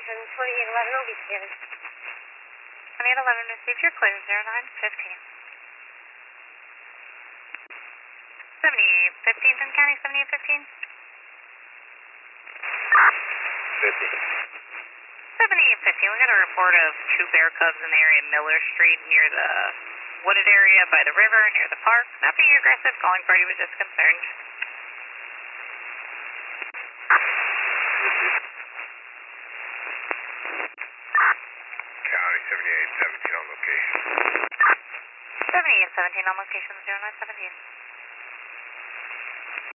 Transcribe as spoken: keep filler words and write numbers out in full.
information, twenty-eight eleven will be scanning. twenty-eight eleven, received your clear, zero nine fifteen. seventy-eight fifteen, Dunn County, seventy-eight fifteen. fifty. seventy-eight fifteen, we got a report of two bear cubs in the area of Miller Street near the wooded area by the river, near the park. Not being aggressive, calling party was just concerned. County, seventy-eight seventeen on location. seventy-eight seventeen on location, zero nine seventeen.